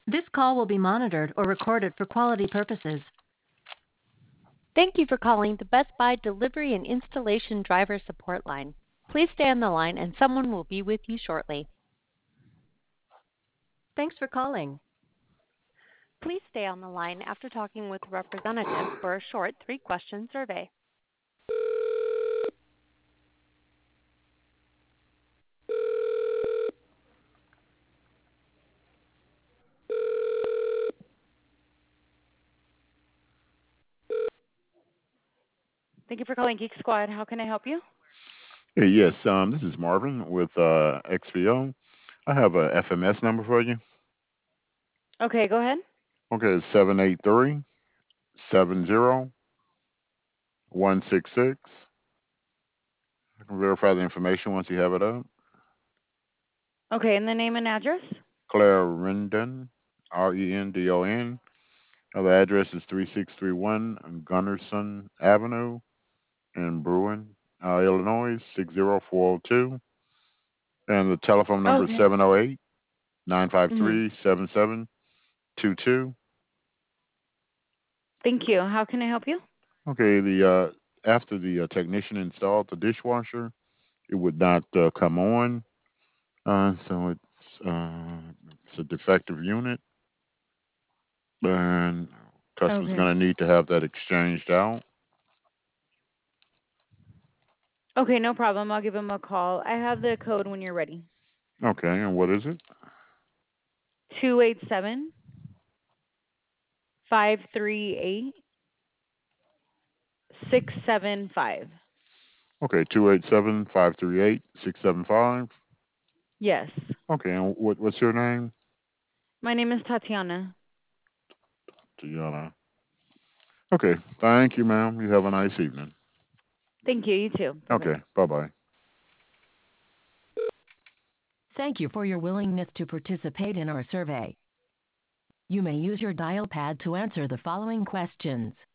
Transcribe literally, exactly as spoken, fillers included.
This call will be monitored or recorded for quality purposes. Thank you for calling the Best Buy Delivery and Installation Driver Support Line. Please stay on the line and someone will be with you shortly. Thanks for calling. Please stay on the line after talking with a representative for a short three-question survey. Thank you for calling Geek Squad. How can I help you? Hey, yes, um, this is Marvin with uh, X V O. I have a F M S number for you. Okay, go ahead. Okay, it's seven eight three, seven zero, one six six. I can verify the information once you have it up. Okay, and the name and address? Claire Rendon, R E N D O N. Uh, The address is three six three one Gunderson Avenue in Bruin, uh, Illinois, six zero four zero two. And the telephone number is Okay. seven zero eight, nine five Mm-hmm. three, seven seven two two. Thank you. How can I help you? Okay, the uh, after the uh, technician installed the dishwasher, it would not uh, come on. Uh, so it's uh, it's a defective unit, and customer's Okay. going to need to have that exchanged out. Okay, no problem. I'll give him a call. I have the code when you're ready. Okay, and what is it? two eight seven, five three eight, six seven five. Okay, two eight seven five three eight six seven five. Yes. Okay, and what what's your name? My name is Tatiana. Tiana. Okay, thank you, ma'am. You have a nice evening. Thank you. You too. Bye-bye. Okay, bye bye. Thank you for your willingness to participate in our survey. You may use your dial pad to answer the following questions.